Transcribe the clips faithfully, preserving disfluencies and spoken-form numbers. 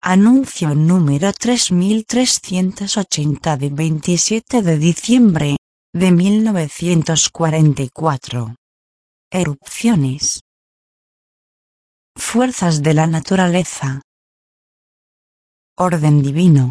Anuncio número tres mil trescientos ochenta de veintisiete de diciembre de mil novecientos cuarenta y cuatro. Erupciones. Fuerzas de la naturaleza. Orden divino.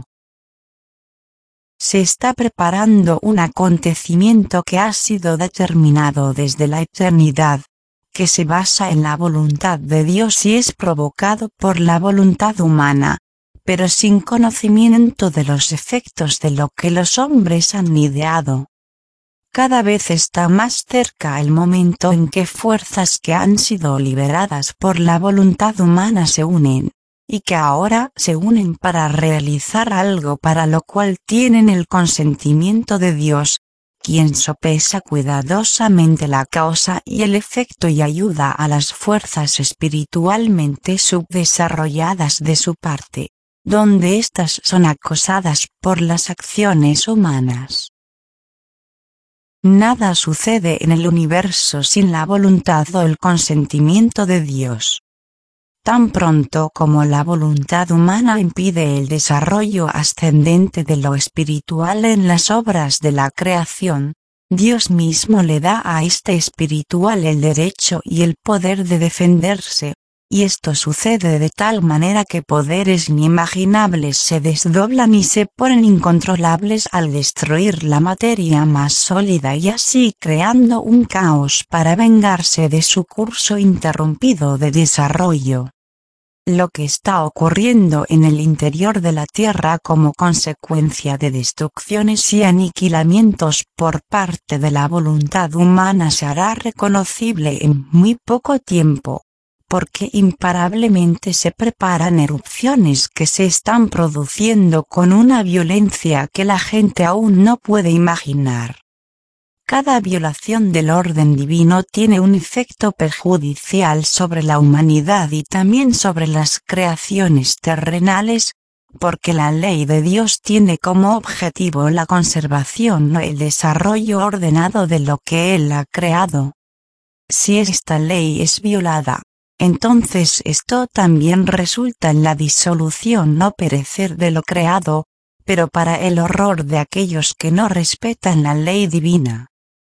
Se está preparando un acontecimiento que ha sido determinado desde la eternidad, que se basa en la voluntad de Dios y es provocado por la voluntad humana, pero sin conocimiento de los efectos de lo que los hombres han ideado. Cada vez está más cerca el momento en que fuerzas que han sido liberadas por la voluntad humana se unen, y que ahora se unen para realizar algo para lo cual tienen el consentimiento de Dios, quien sopesa cuidadosamente la causa y el efecto y ayuda a las fuerzas espiritualmente subdesarrolladas de su parte, donde éstas son acosadas por las acciones humanas. Nada sucede en el universo sin la voluntad o el consentimiento de Dios. Tan pronto como la voluntad humana impide el desarrollo ascendente de lo espiritual en las obras de la creación, Dios mismo le da a este espiritual el derecho y el poder de defenderse, y esto sucede de tal manera que poderes inimaginables se desdoblan y se ponen incontrolables al destruir la materia más sólida y así creando un caos para vengarse de su curso interrumpido de desarrollo. Lo que está ocurriendo en el interior de la Tierra como consecuencia de destrucciones y aniquilamientos por parte de la voluntad humana se hará reconocible en muy poco tiempo, porque imparablemente se preparan erupciones que se están produciendo con una violencia que la gente aún no puede imaginar. Cada violación del orden divino tiene un efecto perjudicial sobre la humanidad y también sobre las creaciones terrenales, porque la ley de Dios tiene como objetivo la conservación o el desarrollo ordenado de lo que Él ha creado. Si esta ley es violada, entonces esto también resulta en la disolución o perecer de lo creado, pero para el horror de aquellos que no respetan la ley divina.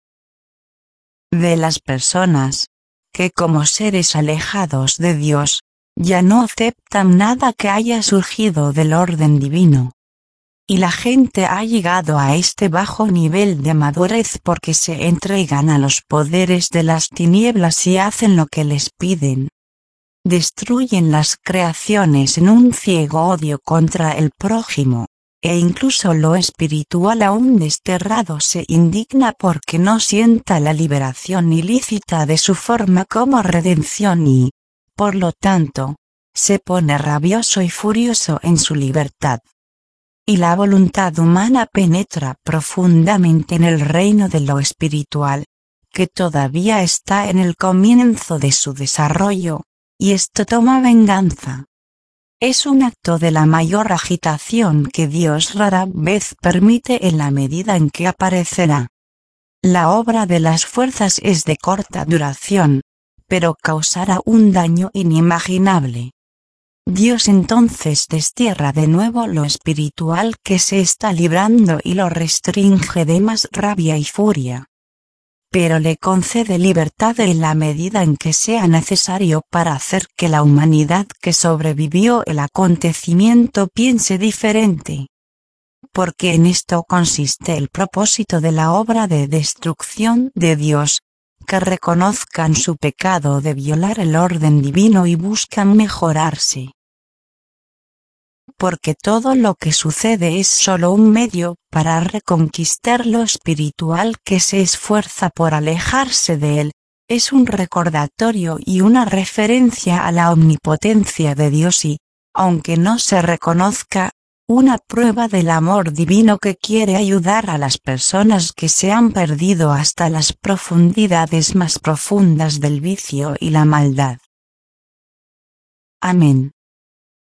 De las personas, que como seres alejados de Dios, ya no aceptan nada que haya surgido del orden divino. Y la gente ha llegado a este bajo nivel de madurez porque se entregan a los poderes de las tinieblas y hacen lo que les piden. Destruyen las creaciones en un ciego odio contra el prójimo. E incluso lo espiritual aún desterrado se indigna porque no sienta la liberación ilícita de su forma como redención y, por lo tanto, se pone rabioso y furioso en su libertad. Y la voluntad humana penetra profundamente en el reino de lo espiritual, que todavía está en el comienzo de su desarrollo, y esto toma venganza. Es un acto de la mayor agitación que Dios rara vez permite en la medida en que aparecerá. La obra de las fuerzas es de corta duración, pero causará un daño inimaginable. Dios entonces destierra de nuevo lo espiritual que se está librando y lo restringe de más rabia y furia. Pero le concede libertad en la medida en que sea necesario para hacer que la humanidad que sobrevivió el acontecimiento piense diferente. Porque en esto consiste el propósito de la obra de destrucción de Dios, que reconozcan su pecado de violar el orden divino y buscan mejorarse. Porque todo lo que sucede es solo un medio para reconquistar lo espiritual que se esfuerza por alejarse de él, es un recordatorio y una referencia a la omnipotencia de Dios y, aunque no se reconozca, una prueba del amor divino que quiere ayudar a las personas que se han perdido hasta las profundidades más profundas del vicio y la maldad. Amén.